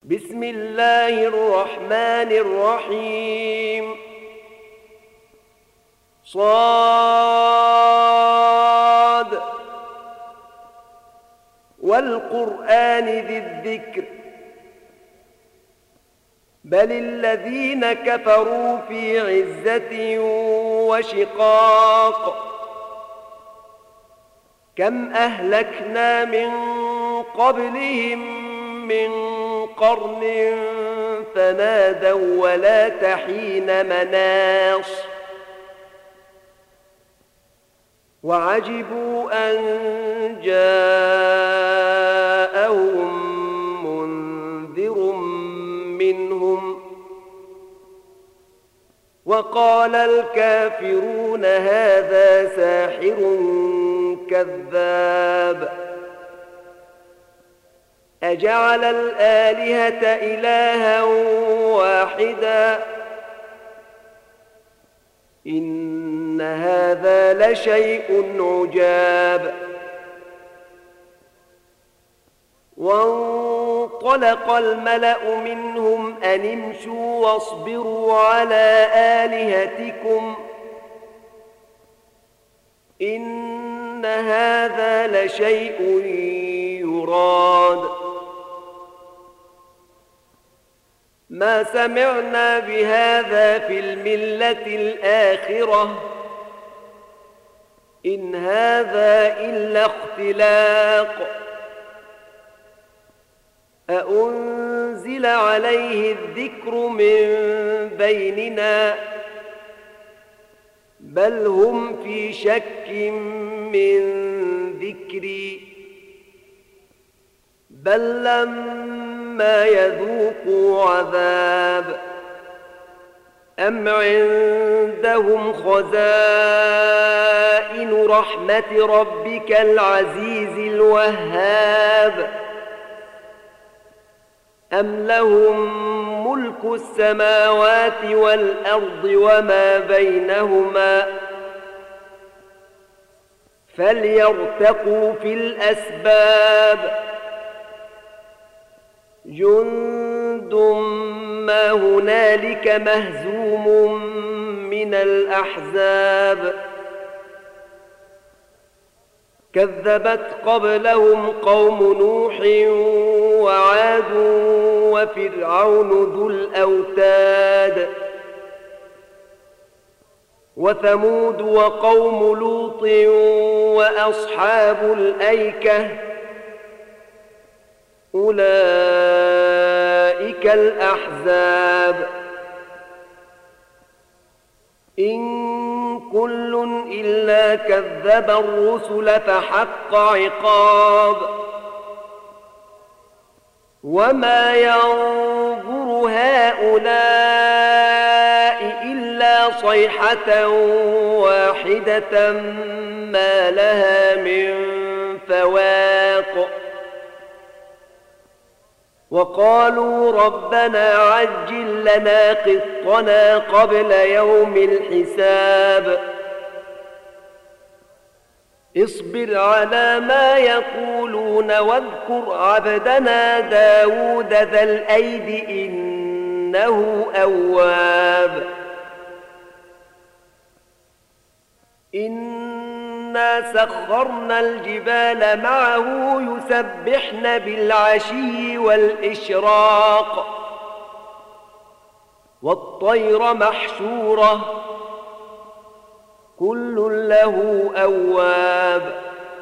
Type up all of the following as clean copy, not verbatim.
بسم الله الرحمن الرحيم صاد والقرآن ذي الذكر بل الذين كفروا في عزة وشقاق كم أهلكنا من قبلهم من قرن فنادوا ولا تحين مناص وعجبوا أن جاءهم منذر منهم وقال الكافرون هذا ساحر كذاب أجعل الآلهة إلها واحدا إن هذا لشيء عجاب وانطلق الملأ منهم أن امشوا واصبروا على آلهتكم إن هذا لشيء يراد ما سمعنا بهذا في الملة الآخرة إن هذا إلا اختلاق أأنزل عليه الذكر من بيننا بل هم في شك من ذكري بل لما يذوقوا عذاب أم عندهم خزائن رحمة ربك العزيز الوهاب أم لهم ملك السماوات والأرض وما بينهما فليرتقوا في الأسباب جند ما هنالك مهزوم من الأحزاب كذبت قبلهم قوم نوح وعاد وفرعون ذو الأوتاد وثمود وقوم لوط وأصحاب الأيكة أولئك الأحزاب إن كل إلا كذب الرسل فحق عقاب وما ينظر هؤلاء إلا صيحة واحدة ما لها من فواق وقالوا ربنا عجل لنا قسطنا قبل يوم الحساب اصبر على ما يقولون واذكر عبدنا داود ذا الأيد إنه أواب إنا سخرنا الجبال معه يسبحن بالعشي والإشراق والطير محشورة كل له أواب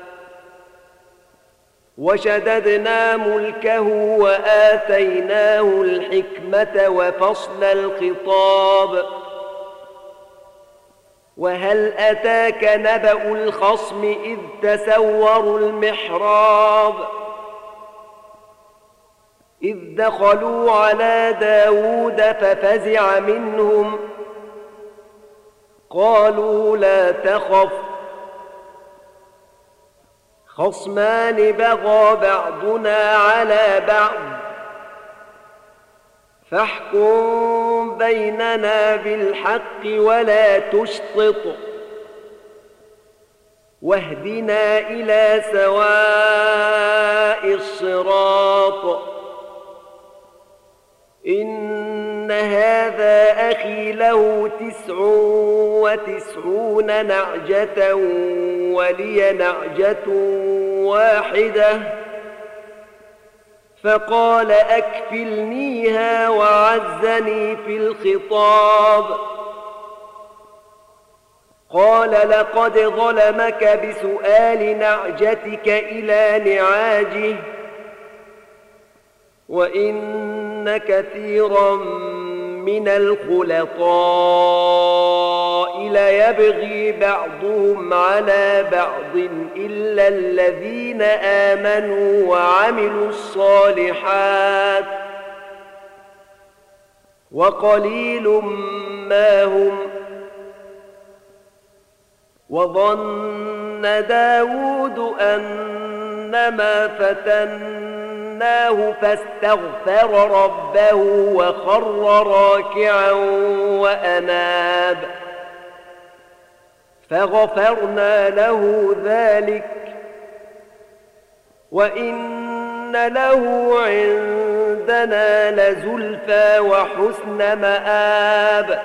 وشددنا ملكه وآتيناه الحكمة وفصل الخطاب وهل أتاك نبأ الخصم إذ تسوروا المحراب إذ دخلوا على داود ففزع منهم قالوا لا تخف خصمان بغى بعضنا على بعض فاحكم بيننا بالحق ولا تشطط واهدنا إلى سواء الصراط إن هذا أخي له 99 نعجة ولي نعجة واحدة، فقال أكفلنيها وعزني في الخطاب. قال لقد ظلمك بسؤال نعجتك إلى نعاجه، وإن كثيرا من الخلطاء ليبغي بعضهم على بعض إلا الذين آمنوا وعملوا الصالحات وقليل ما هم. وظن داود أنما فتناه فاستغفر ربه وخر راكعا وأناب، فغفرنا له ذلك، وإن له عندنا لزلفى وحسن مآب.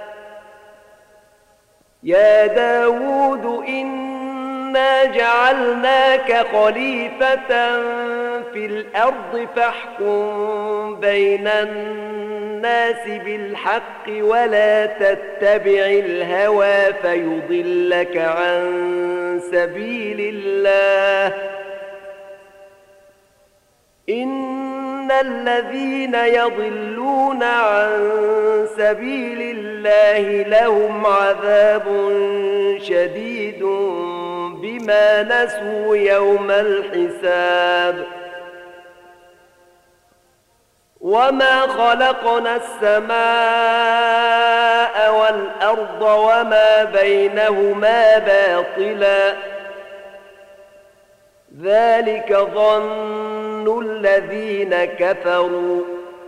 يا داود إنا جعلناك خليفة في الأرض فاحكم بين الناس بالحق ولا تتبع الهوى فيضلك عن سبيل الله. إن الذين يضلون عن سبيل الله لهم عذاب شديد بما نسوا يوم الحساب. وما خلقنا السماء والأرض وما بينهما باطلا، ذلك ظن الذين كفروا،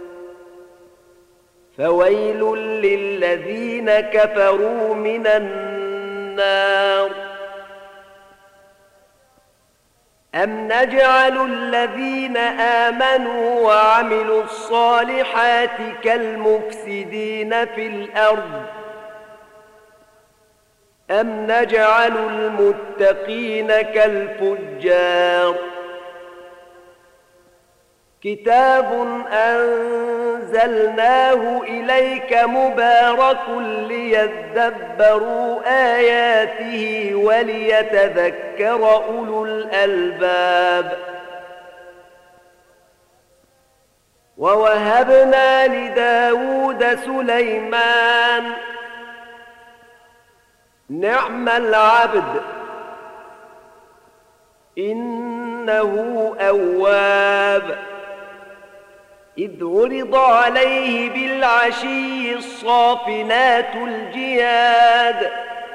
فويل للذين كفروا من النار. أم نجعل الذين آمنوا وعملوا الصالحات كالمفسدين في الأرض، أم نجعل المتقين كالفجار. كتاب أنزلناه إليك مبارك ليدبروا آياته وليتذكر أولو الألباب. ووهبنا لداود سليمان نعم العبد إنه أواب. إذ عرض عليه بالعشي الصافنات الجياد،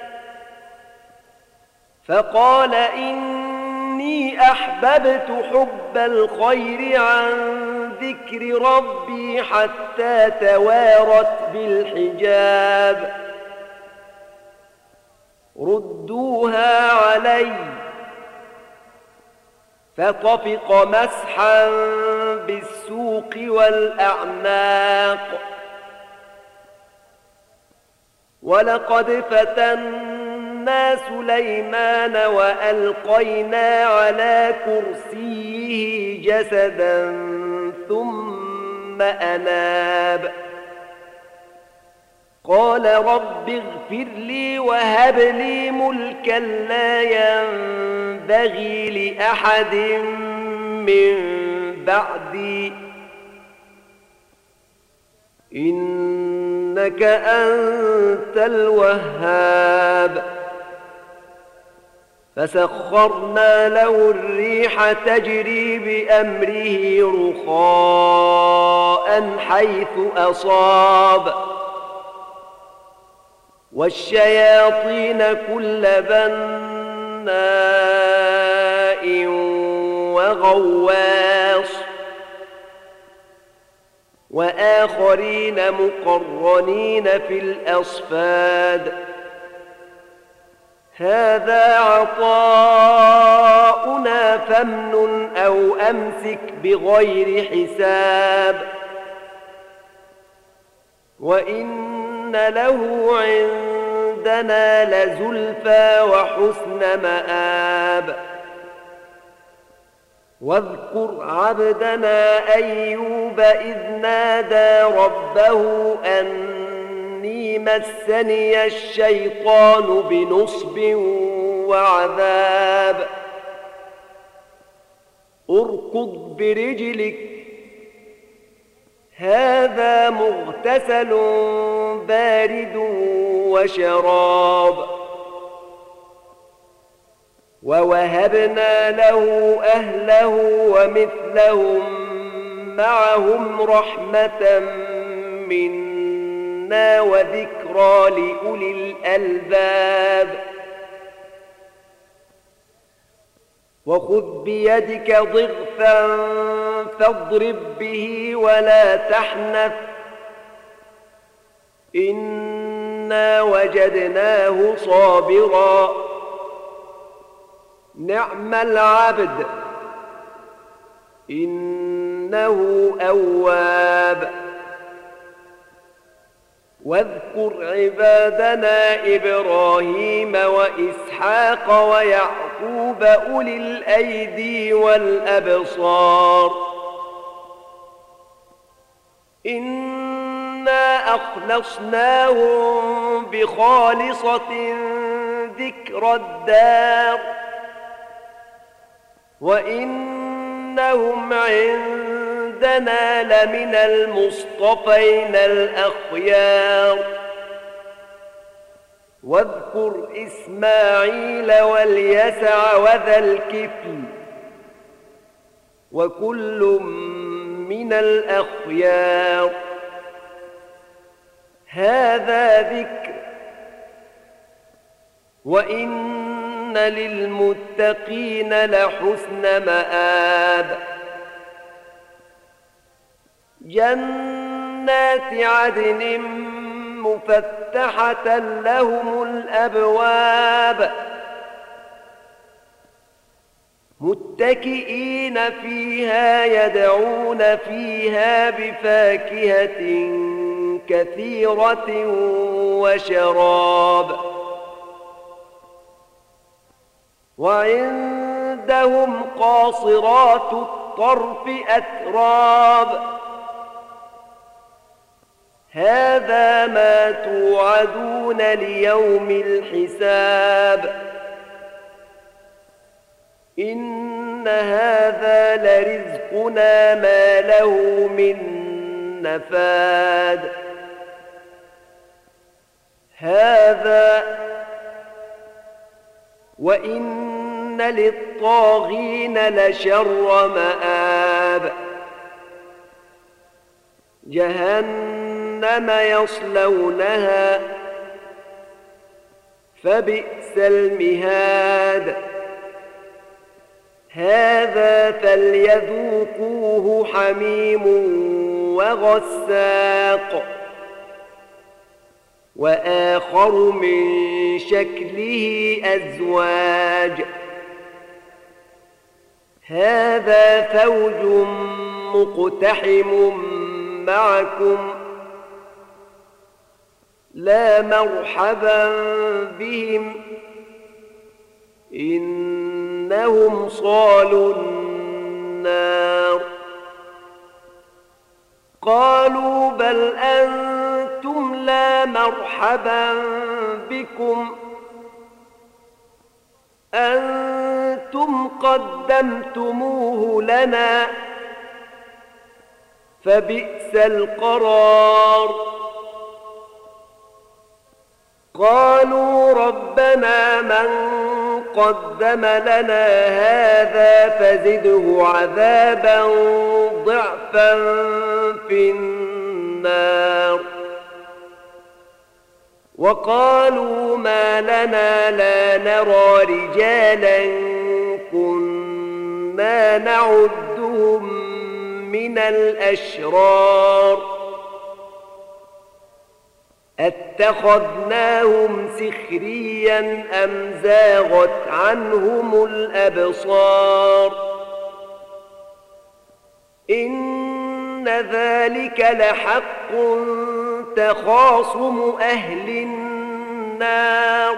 فقال إني أحببت حب الخير عن ذكر ربي حتى توارت بالحجاب. ردوها علي، فطفق مسحا بالسوق والأعناق. ولقد فتنا سليمان وألقينا على كرسيه جسدا ثم أناب. قال رب اغفر لي وهب لي ملكا لا ينبغي لأحد من بعدي إنك أنت الوهاب. فسخرنا له الريح تجري بأمره رخاء حيث أصاب، والشياطين كل بناء وغواص، وآخرين مقرنين في الأصفاد. هذا عطاؤنا فامنن أو أمسك بغير حساب. وإن له عندنا لزلفى وحسن مآب. واذكر عبدنا أيوب إذ نادى ربه أني مسني الشيطان بنصب وعذاب. اركض برجلك هذا مغتسل بارد وشراب. ووهبنا له أهله ومثلهم معهم رحمة منا وذكرى لأولي الألباب. وخذ بيدك ضغثا فاضرب به ولا تحنث إنا وجدناه صابرا نعم العبد إنه أواب. واذكر عبادنا إبراهيم وإسحاق ويعقوب أولي الأيدي والأبصار إنا أخلصناهم بخالصة ذكر الدار وإنهم عندنا لمن المصطفين الأخيار. واذكر إسماعيل واليسع وذا الكفل وكل من الأخيار. هذا ذكر وإن للمتقين لحسن مآب. جنات عدن مفتحة لهم الأبواب متكئين فيها يدعون فيها بفاكهة كثيرة وشراب. وعندهم قاصرات الطرف أتراب. هذا ما توعدون ليوم الحساب. إن هذا لرزقنا ما له من نفاد. هذا وإن للطاغين لشر مآب. جهنم يصلونها فبئس المهاد. هذا فليذوقوه حميم وغساق وآخر من شكله أزواج. هذا فوج مقتحم معكم لا مرحبا بهم إنهم صالوا النار. قالوا بل أنتم لا مرحبا بكم أنتم قدمتموه لنا فبئس القرار. قالوا ربنا من قدم لنا هذا فزده عذابا ضعفا في النار. وقالوا ما لنا لا نرى رجالا كنا نعدهم من الأشرار أتخذناهم سخريا أم زاغت عنهم الأبصار. إن ذلك لحق تخاصم أهل النار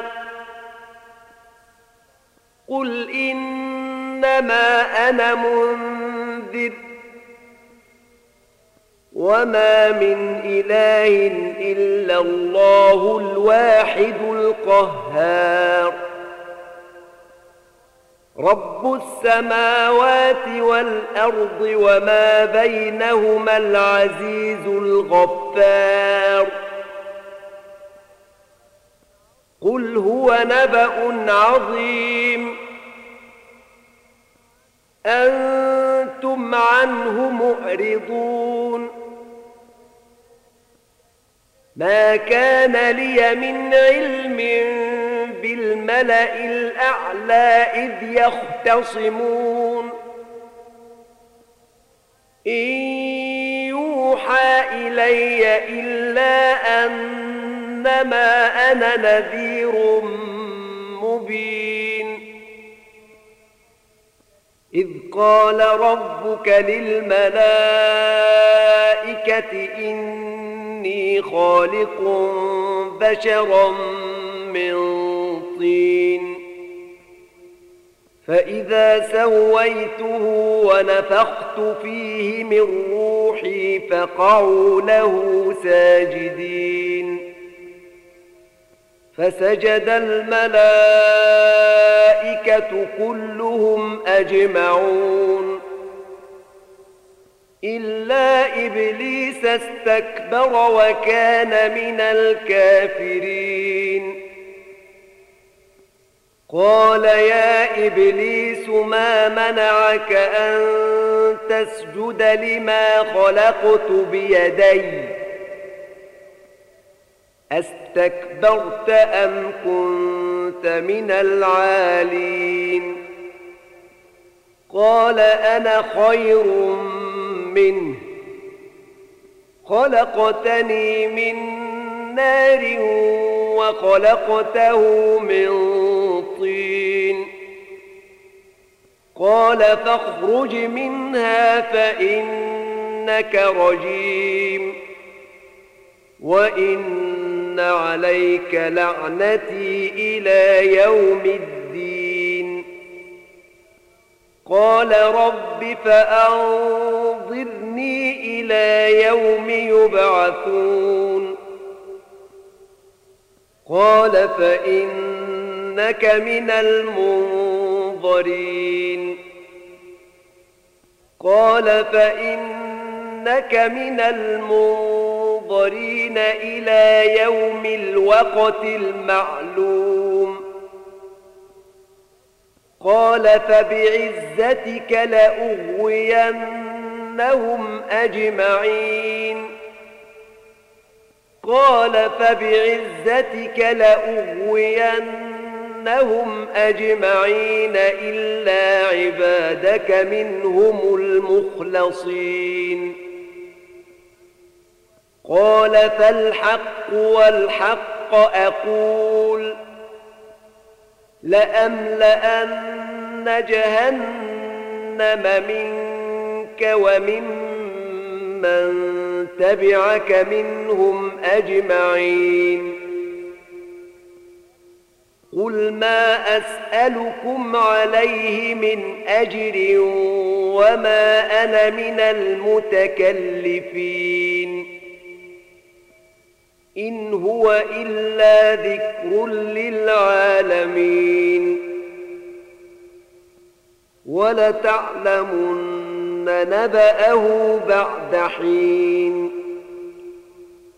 قل إنما أنا منذر وما من إله إلا الله الواحد القهار رب السماوات والأرض وما بينهما العزيز الغفار قل هو نبأ عظيم أنتم عنه معرضون ما كان لي من علم بالملأ الأعلى إذ يختصمون إن يوحى إلي إلا أنما أنا نذير مبين إذ قال ربك للملائكة إني خالق بشرا من طين فإذا سويته ونفخت فيه من روحي فقعوا له ساجدين فسجد الملائكة كلهم أجمعون إلا إبليس استكبر وكان من الكافرين قال يا إبليس ما منعك أن تسجد لما خلقت بيدي أستكبرت أم كنت من العالين قال أنا خير منه خلقتني من نار وخلقته من طين قال فاخرج منها فإنك رجيم وإن عليك لعنتي إلى يوم الدين قال رب فأنظرني إلى يوم يبعثون قال فإنك من المنظرين قال فإنك من المنظرين إلى يوم الوقت المعلوم قال فبعزتك لأغوينهم أجمعين قال فبعزتك لأغوينهم أجمعين إلا عبادك منهم المخلصين قال فالحق والحق أقول لأملأن جهنم منك وممن تبعك منهم أجمعين قل ما أسألكم عليه من أجر وما أنا من المتكلفين إن هو إلا ذكر للعالمين ولتعلمن نبأه بعد حين